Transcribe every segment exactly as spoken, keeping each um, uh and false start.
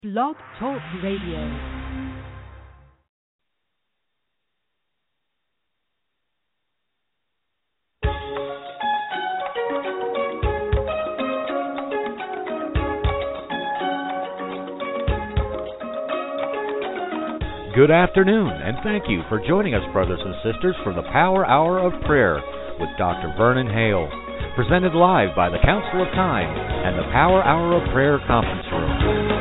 Blog Talk Radio. Good afternoon, and thank you for joining us, brothers and sisters, for the Power Hour of Prayer with Doctor Vernon Hale, presented live by the Council of Time and the Power Hour of Prayer Conference Room.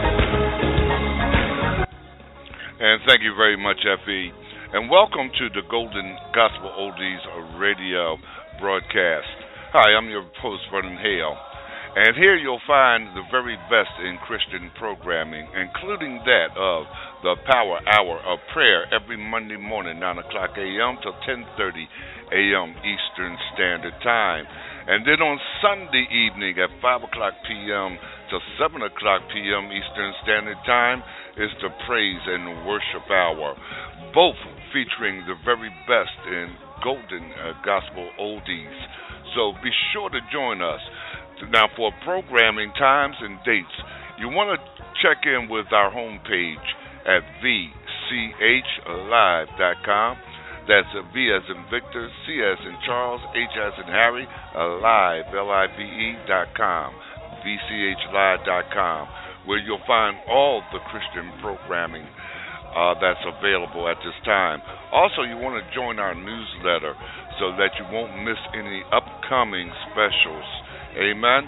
And thank you very much, F E. And welcome to the Golden Gospel Oldies Radio broadcast. Hi, I'm your host, Vernon Hale. And here you'll find the very best in Christian programming, including that of the Power Hour of Prayer every Monday morning, nine o'clock a.m. till ten thirty a.m. Eastern Standard Time. And then on Sunday evening at five o'clock p.m. till seven o'clock p.m. Eastern Standard Time is the Praise and Worship Hour, both featuring the very best in Golden uh, Gospel Oldies. So be sure to join us. Now, for programming times and dates, you want to check in with our homepage at v c h live dot com. That's V as in Victor, C as in Charles, H as in Harry, Live, L I V E dot com, v c h live dot com, where you'll find all the Christian programming uh, that's available at this time. Also, you want to join our newsletter so that you won't miss any upcoming specials. Amen.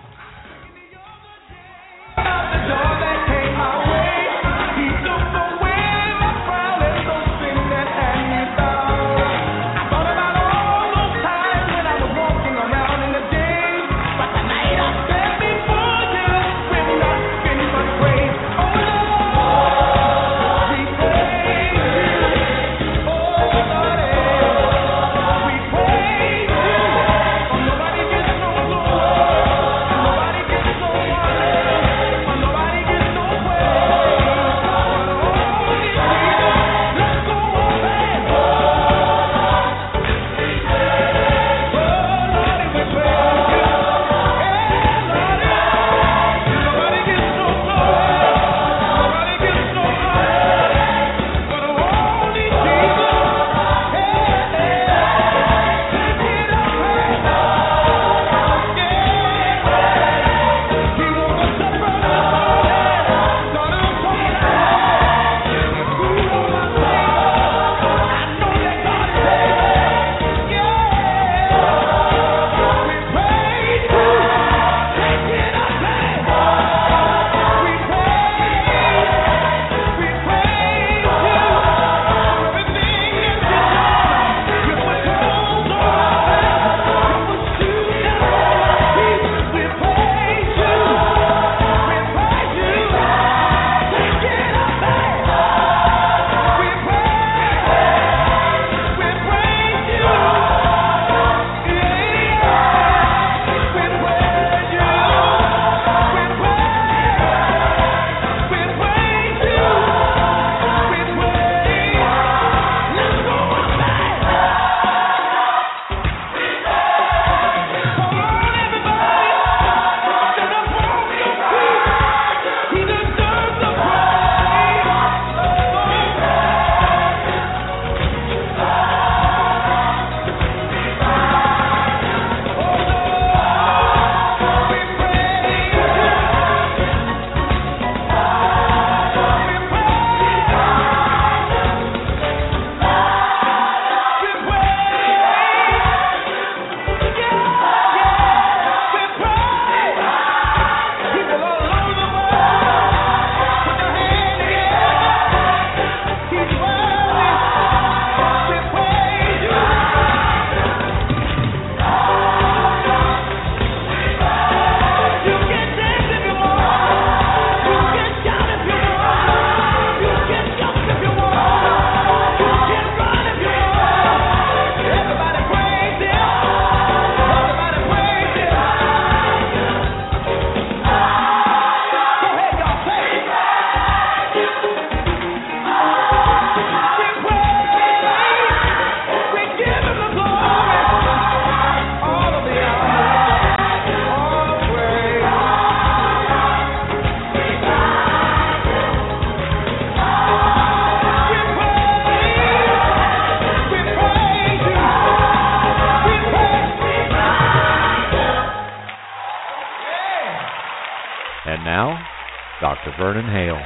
Vernon Hale.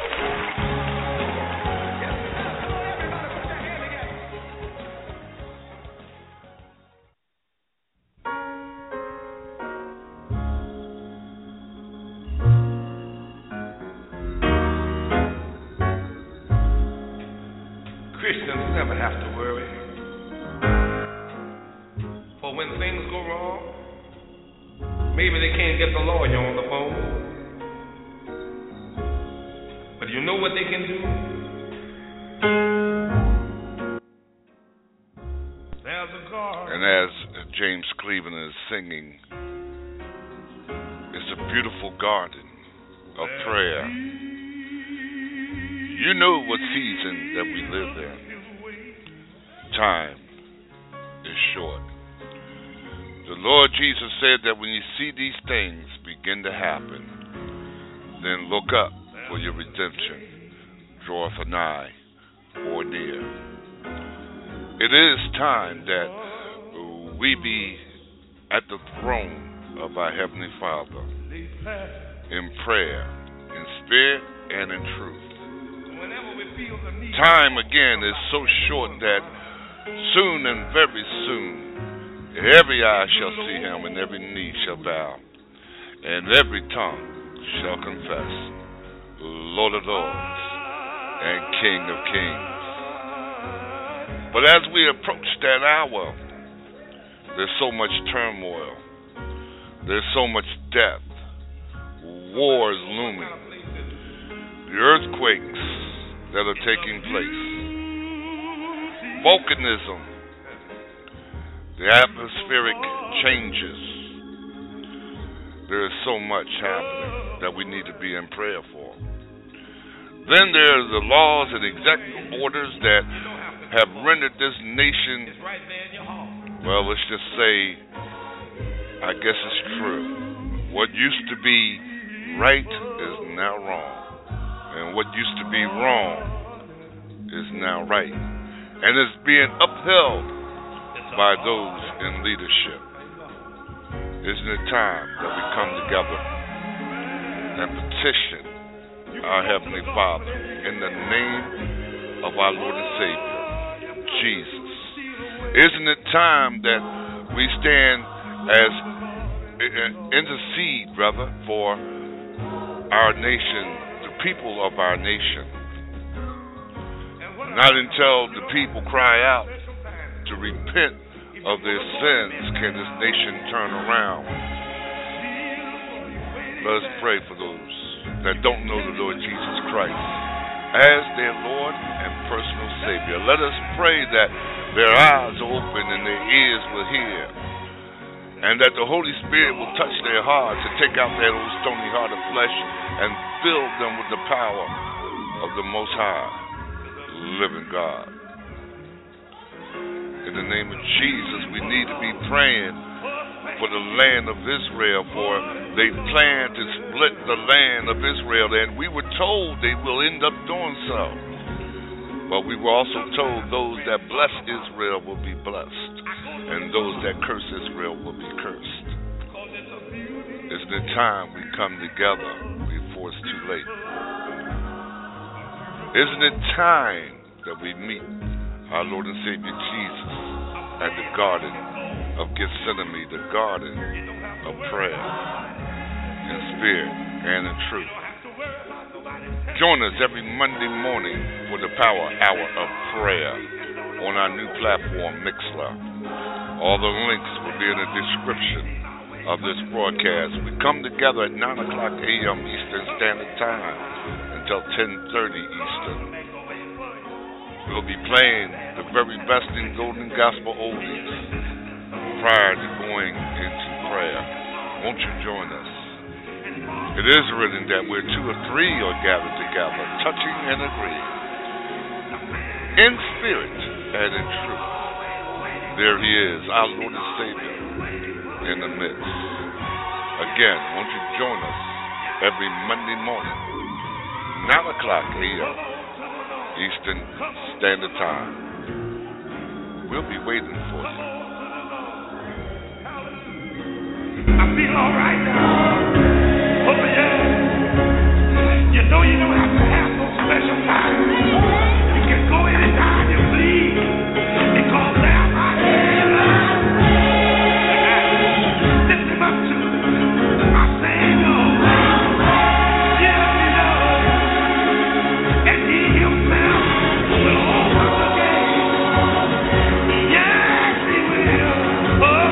Christians never have to worry. For when things go wrong, maybe they can't get the lawyer on the phone. But you know what they can do? There's a God. And as James Cleveland is singing, it's a beautiful garden of prayer. You know what season that we live in. Time is short. The Lord Jesus said that when you see these things begin to happen, then look up, for your redemption draweth nigh or near. It is time that we be at the throne of our Heavenly Father in prayer, in spirit, and in truth. Time again is so short that soon and very soon every eye shall see him and every knee shall bow and every tongue shall confess, Lord of lords and King of kings. But as we approach that hour, there's so much turmoil, there's so much death, wars looming, the earthquakes that are taking place, volcanism, the atmospheric changes. There is so much happening that we need to be in prayer for. Then there are the laws and executive orders that have rendered this nation, well, let's just say, I guess it's true. What used to be right is now wrong. And what used to be wrong is now right. And it's being upheld by those in leadership. Isn't it time that we come together and petition our Heavenly Father in the name of our Lord and Savior, Jesus? Isn't it time that we stand as intercede, brother, for our nation, people of our nation? Not until the people cry out to repent of their sins can this nation turn around. Let us pray for those that don't know the Lord Jesus Christ as their Lord and personal Savior. Let us pray that their eyes are open and their ears will hear, and that the Holy Spirit will touch their hearts and take out that old stony heart of flesh and fill them with the power of the Most High, living God. In the name of Jesus, we need to be praying for the land of Israel, for they plan to split the land of Israel, and we were told they will end up doing so. But we were also told those that bless Israel will be blessed, and those that curse Israel will be cursed. Isn't it time we come together before it's too late? Isn't it time that we meet our Lord and Savior Jesus at the Garden of Gethsemane, the garden of prayer in spirit and in truth? Join us every Monday morning for the Power Hour of Prayer on our new platform, Mixler. All the links will be in the description of this broadcast. We come together at nine o'clock a.m. Eastern Standard Time until ten thirty Eastern. We'll be playing the very best in golden gospel oldies prior to going into prayer. Won't you join us? It is written that where two or three are gathered together, touching and agreeing, in spirit and in truth, there he is, our Lord and Savior, in the midst. Again, won't you join us every Monday morning, nine o'clock a.m. Eastern Standard Time. We'll be waiting for you. I feel all right now. Oh, yeah. You know you don't have to have no special time. You can go anytime you please. Because now I am. Lift him up to my Savior. Yes, he knows. And he himself will open the gate. Yes, he will. Oh.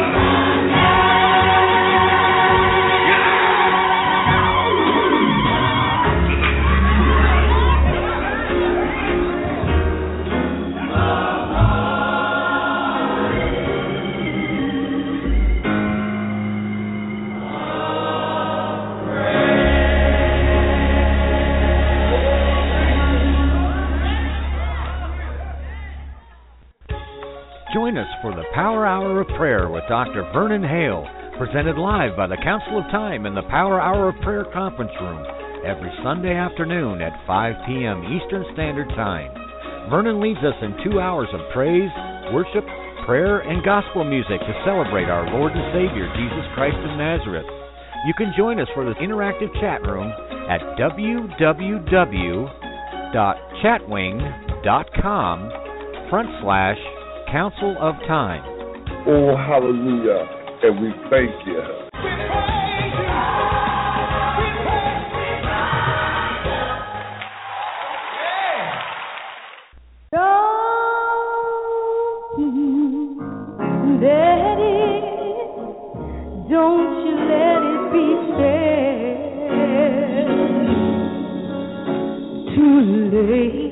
Join us for the Power Hour of Prayer with Doctor Vernon Hale, presented live by the Council of Time in the Power Hour of Prayer Conference Room every Sunday afternoon at five p.m. Eastern Standard Time. Vernon leads us in two hours of praise, worship, prayer, and gospel music to celebrate our Lord and Savior, Jesus Christ of Nazareth. You can join us for the interactive chat room at w w w dot chatwing dot com front slash Council of Time. Oh, hallelujah. And we thank you. Don't let it, don't you let it be said too late.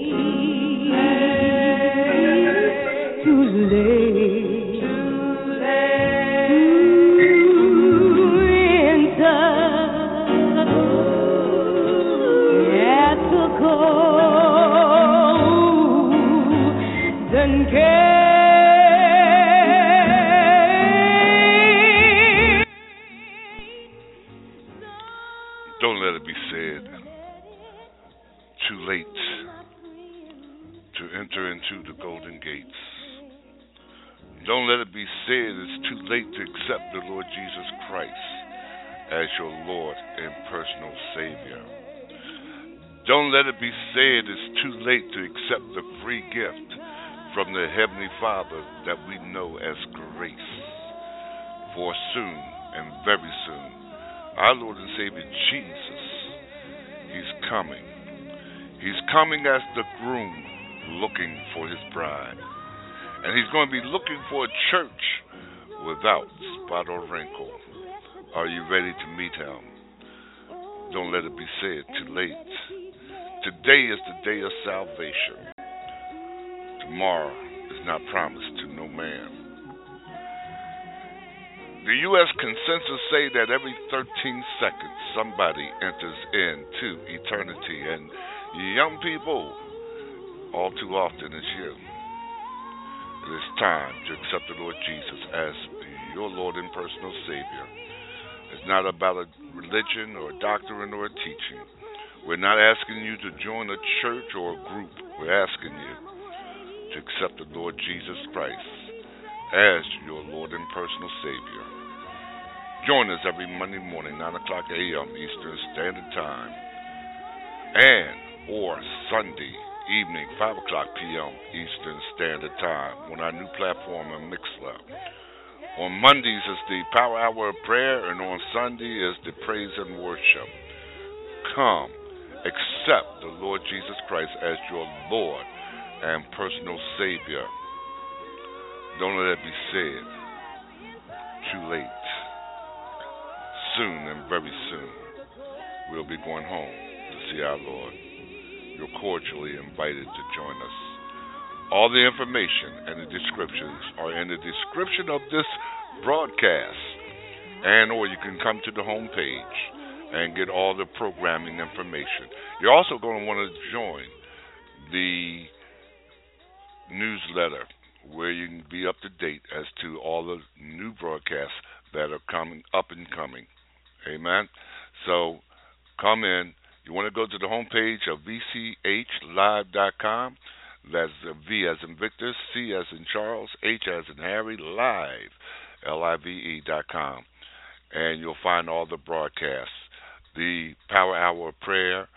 Too late, too late to enter at the golden gate. Don't let it be said too late to enter into the golden gates. Don't let it be said it's too late to accept the Lord Jesus Christ as your Lord and personal Savior. Don't let it be said it's too late to accept the free gift from the Heavenly Father that we know as grace. For soon and very soon, our Lord and Savior Jesus, He's coming. He's coming as the groom looking for his bride. And he's going to be looking for a church without spot or wrinkle. Are you ready to meet him? Don't let it be said too late. Today is the day of salvation. Tomorrow is not promised to no man. The U S consensus say that every thirteen seconds somebody enters into eternity, and young people, all too often, is you. It is time to accept the Lord Jesus as your Lord and personal Savior. It's not about a religion or a doctrine or a teaching. We're not asking you to join a church or a group. We're asking you to accept the Lord Jesus Christ as your Lord and personal Savior. Join us every Monday morning, nine o'clock a.m. Eastern Standard Time, and or Sunday evening, five o'clock p.m. Eastern Standard Time on our new platform in Mixlr. On Mondays is the Power Hour of Prayer, and on Sunday is the Praise and Worship. Come, accept the Lord Jesus Christ as your Lord and personal Savior. Don't let it be said too late. Soon and very soon, we'll be going home to see our Lord. You're cordially invited to join us. All the information and the descriptions are in the description of this broadcast, and or you can come to the homepage and get all the programming information. You're also going to want to join the newsletter where you can be up to date as to all the new broadcasts that are coming up and coming. Amen. So come in. You want to go to the homepage of v c h live dot com. That's V as in Victor, C as in Charles, H as in Harry, live, L I V E dot com. And you'll find all the broadcasts. The Power Hour of Prayer,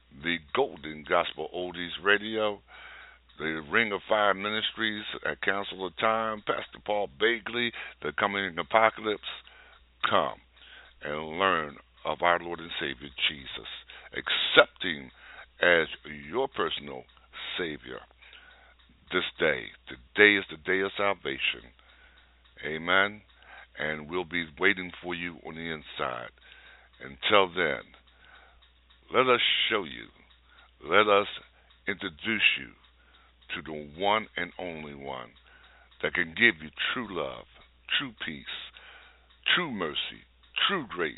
the Golden Gospel Oldies Radio, the Ring of Fire Ministries at Council of Time, Pastor Paul Bagley, the Coming Apocalypse. Come and learn of our Lord and Savior Jesus, accepting as your personal Savior this day. Today is the day of salvation. Amen. And we'll be waiting for you on the inside. Until then, let us show you, let us introduce you to the one and only one that can give you true love, true peace, true mercy, true grace,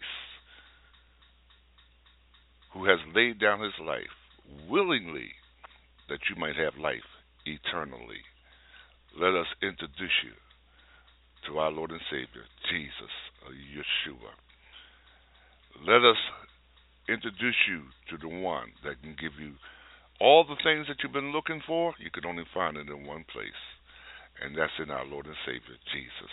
who has laid down his life willingly that you might have life eternally. Let us introduce you to our Lord and Savior, Jesus, Yeshua. Let us introduce you to the one that can give you all the things that you've been looking for. You can only find it in one place, and that's in our Lord and Savior, Jesus.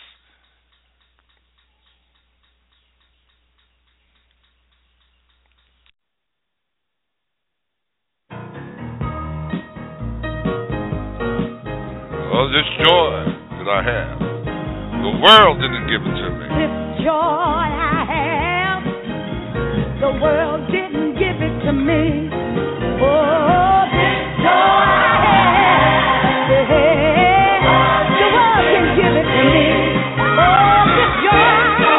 Well, this joy that I have, the world didn't give it to me. This joy I have, the world didn't give it to me. Oh, this joy I have, yeah, the world didn't give it to me. Oh, this joy I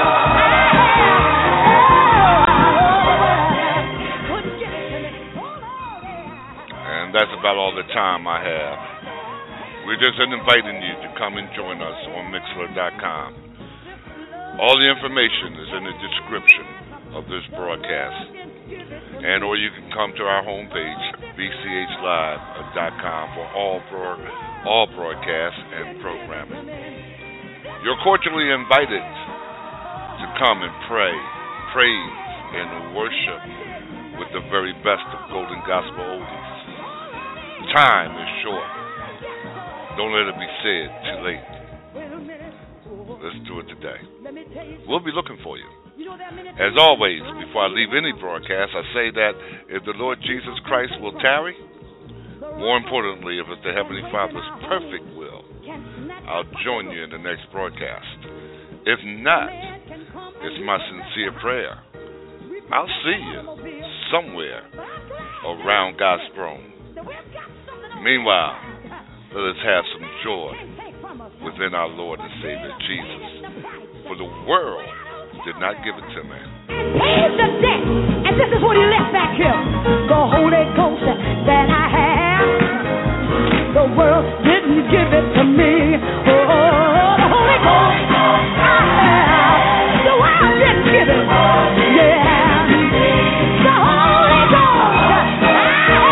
have, oh, couldn't give it to me. Oh, Lord, yeah. And that's about all the time I have. We're just inviting you to come and join us on Mixler dot com. All the information is in the description of this broadcast. And or you can come to our homepage, b c h live dot com, for all pro- all broadcasts and programming. You're cordially invited to come and pray, praise, and worship with the very best of Golden Gospel Oldies. Time is short. Don't let it be said too late. Let's do it today. We'll be looking for you. As always, before I leave any broadcast, I say that if the Lord Jesus Christ will tarry, more importantly, if it's the Heavenly Father's perfect will, I'll join you in the next broadcast. If not, it's my sincere prayer. I'll see you somewhere around God's throne. Meanwhile, let us have some joy within our Lord and Savior Jesus. For the world did not give it to me. Pays the debt, and this is what he left back here. The Holy Ghost that I have, the world didn't give it to me. Oh, the Holy Ghost I have, the world didn't give it. Yeah, the Holy Ghost I have.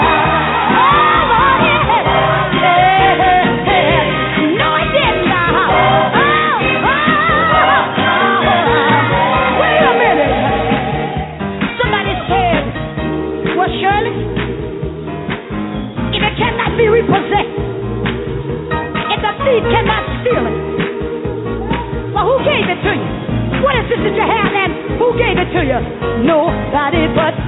Be repossessed. If the thief cannot steal it, well, who gave it to you? What is this that you have, and who gave it to you? Nobody but